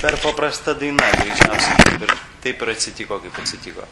per paprasta daina, greičiausiai taip ir atsitiko, kaip atsitiko.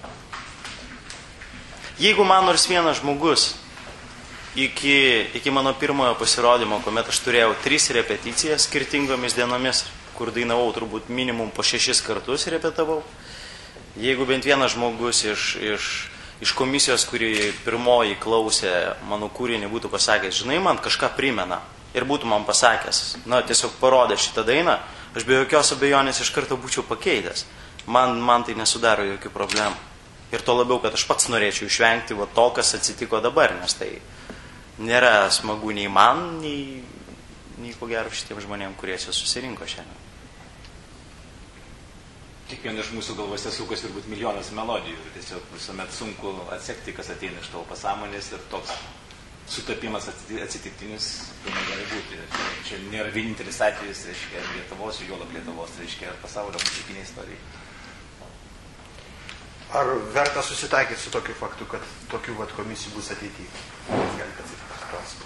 Jeigu man nors vienas žmogus iki mano pirmojo pasirodymo, kuomet aš turėjau 3 repeticijas skirtingomis dienomis, kur dainavau turbūt minimum po 6 kartus repetavau, jeigu bent vienas žmogus iš komisijos, kuri pirmoji klausė mano kūrinį, būtų pasakęs, žinai, man kažką primena, ir būtų man pasakęs, tiesiog parodė šitą dainą, aš be jokios abejonės iš karto būčiau pakeitęs. Man tai nesudaro jokių problemų. Ir to labiau, kad aš pats norėčiau išvengti to, kas atsitiko dabar, nes tai nėra smagu nei man, nei ko gero šitiem žmonėm, kurie čia susirinko šiandien. Kiekviena iš mūsų galvose sukas turbūt milijonas melodijų. Tiesiog visuomet sunku atsekti, kas ateina iš tavo pasąmonės, ir toks sutapimas atsitiktinis negali būti. Čia nėra vienintelis atvejis, reiškia, Lietuvos, juolab Lietuvos, reiškia, pasaulio muzikinė istorija. Ar verta susitaikyti su tokiu faktu, kad tokių komisijų bus ateityje? Galite atsakyti klausimą.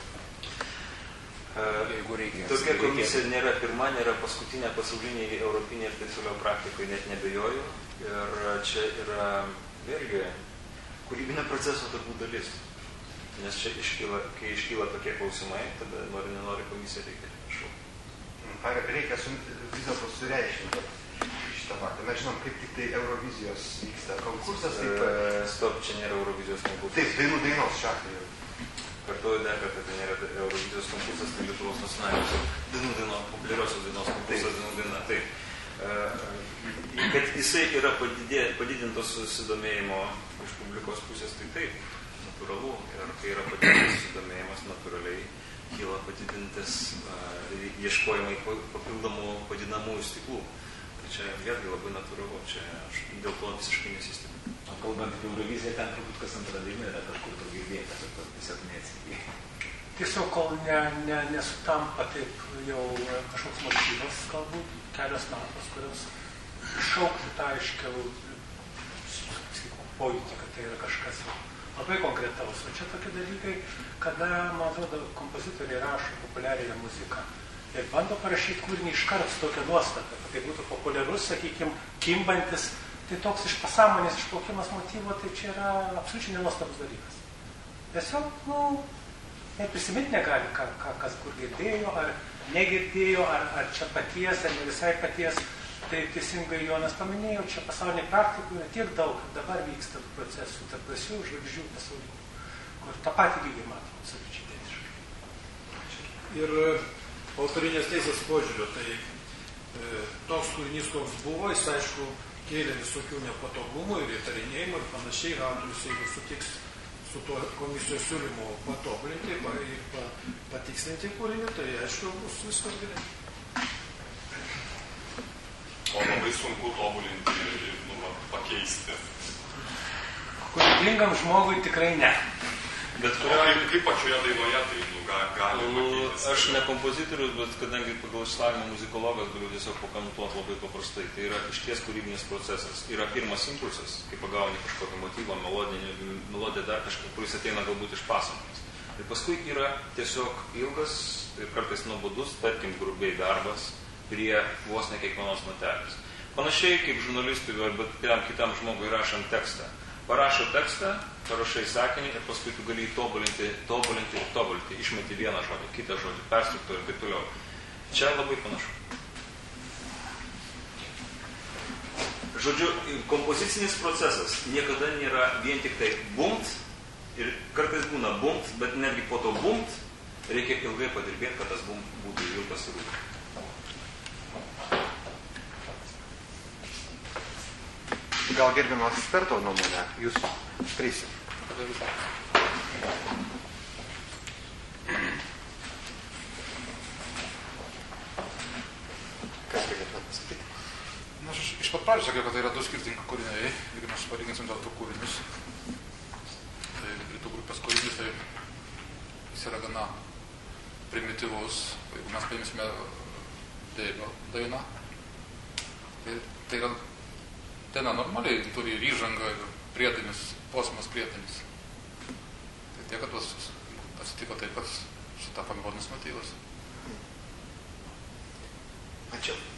Tokia komisija nėra pirma, nėra paskutinė pasaulinė, europinė ir taip toliau praktikoje, net nebejoju. Ir čia yra vėlgi kūrybinio proceso turbūt dalis. Nes čia kai iškyla tokie klausimai, tada nenori komisija reikia. Ar reikia vis dėlto sureikšminti šitą faktą? Mes žinom, kaip tik tai Eurovizijos vyksta konkursas. Stop, čia nėra Eurovizijos konkursas. Taip, dainos šiuo atveju. Kartuoju dar kartą, tai nėra Eurovizijos konkursas, tai Lietuvos nacionalinis populiariosios dainos konkursas dainų daina. Taip. Kad jisai yra padidintos susidomėjimo iš publikos pusės, tai taip, natūralu. Ir kai yra padidintas susidomėjimas, natūraliai kyla padidintas ieškojimai papildomų padinamųjų stiklų. Tai čia vėlgi labai natūralu, čia aš dėl to visiškai nesistebiu. Kalbant apie Euroviziją, ten turbūt kas antra daina yra kažkur to girdėta, bet tiesiog neatsikėjo. Tiesiog kol nesutampa taip jau kažkoks motyvas, galbūt kelios natos, kurios iššaukti tą aiškiau pojūtį, kad tai yra kažkas labai konkretaus. O čia tokie dalykai, kada, man atrodo, kompozitoriai rašo populiariąją muziką ir bando parašyti kūrinį iškart su tokia nuostata, kad tai būtų populiarus, sakykime, kimbantis. Tai toks iš pasąmonės išplaukimas motyvo, tai čia yra absoliučiai nenuostabus dalykas. Tiesiog, prisiminti negali, kas kur girdėjo, ar negirdėjo, ar čia paties, ar ne visai paties. Tai teisingai Jonas paminėjo, čia pasaulinė praktika yra tiek daug, kad dabar vyksta procesų tarp garsių žvaigždžių pasaulinių, kur tą patį lygį matom, absoliučiai identiškai. Ir autorinės teisės požiūrio, tai toks kūrinys, koks buvo, jis aišku kėlė visokių nepatogumų ir įtarinėjimų ir panašiai, autorius, jeigu sutiks su tuo komisijos siūlymu patobulinti ir patikslinti kūrinį, tai aišku, bus viskas gerai. O labai sunku tobulinti ir pakeisti. Kūrybingam žmogui tikrai ne. Bet kaip pačioje dainoje tai gali pakeitis? Aš ne kompozitorius, bet kadangi pagal išsilavinimą muzikologas galiu tiesiog pakomentuoti labai paprastai. Tai yra išties kūrybinis procesas. Yra pirmas impulsas, kai pagauni kažkokį motyvą, melodiją dar kažką, kuris ateina galbūt iš pasąmonės. Ir paskui yra tiesiog ilgas ir kartais nuobodus, tarkim, grubiai darbas prie vos ne kiekvienos notelės. Panašiai kaip žurnalistui arba kitam žmogui rašant tekstą. Parašo tekstą, parašai sakinį ir paskui tu gali tobulinti, išmeti vieną žodį, kitą žodį, perstruktuoti ir taip toliau. Čia labai panašu. Žodžiu, kompozicinis procesas niekada nėra vien tik tai bumt, ir kartais būna bumt, bet netgi po to bumt reikia ilgai padirbėti, kad tas bumt būtų jau pasirūpinti. Gal gerbimo eksperto nuomonę, jūs prisim. Kas galėtume pasakyti? Aš iš pat pradžių sakiau, kad tai yra du skirtingi kūriniai, jeigu mes palyginsim dar du kūrinius. Tai Britų grupės kūrinys, tai jis yra gana primityvus. Jeigu mes paimsime Deivio dainą, tai yra daina normaliai turi ir įžangą, ir priedainis, posmas priedainis. Tai tiek, kad atsitiko taip pat su ta pamelodinis motyvas. Ačiū.